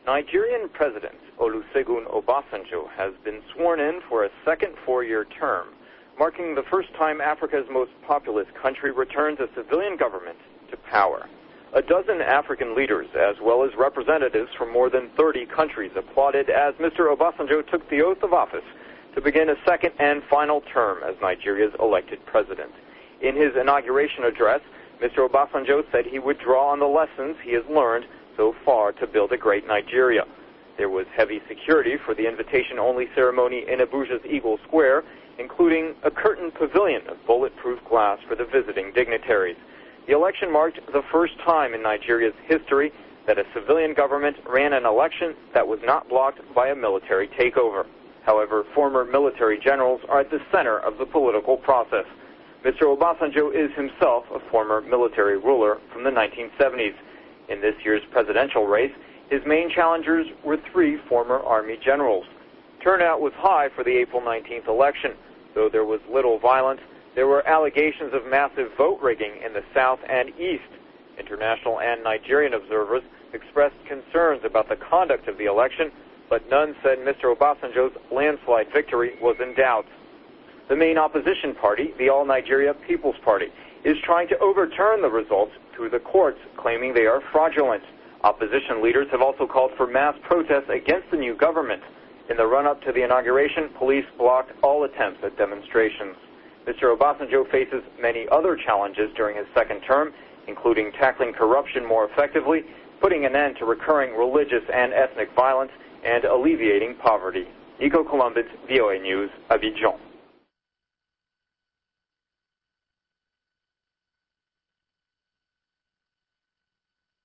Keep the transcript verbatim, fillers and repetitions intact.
Nigerian President Olusegun Obasanjo has been sworn in for a second four-year term, marking the first time Africa's most populous country returns a civilian government to power. A dozen African leaders, as well as representatives from more than thirty countries, applauded as Mister Obasanjo took the oath of office to begin a second and final term as Nigeria's elected president. In his inauguration address, Mister Obasanjo said he would draw on the lessons he has learned so far to build a great Nigeria. There was heavy security for the invitation-only ceremony in Abuja's Eagle Square, including a curtained pavilion of bulletproof glass for the visiting dignitaries. The election marked the first time in Nigeria's history that a civilian government ran an election that was not blocked by a military takeover. However, former military generals are at the center of the political process. Mister Obasanjo is himself a former military ruler from the nineteen seventies. In this year's presidential race, his main challengers were three former Army generals. Turnout was high for the April nineteenth election. Though there was little violence, there were allegations of massive vote rigging in the South and East. International and Nigerian observers expressed concerns about the conduct of the election, but none said Mister Obasanjo's landslide victory was in doubt. The main opposition party, the All Nigeria People's Party, is trying to overturn the results through the courts, claiming they are fraudulent. Opposition leaders have also called for mass protests against the new government. In the run-up to the inauguration, police blocked all attempts at demonstrations. Mister Obasanjo faces many other challenges during his second term, including tackling corruption more effectively, putting an end to recurring religious and ethnic violence, and alleviating poverty. Nico Columbus, V O A News, Abidjan.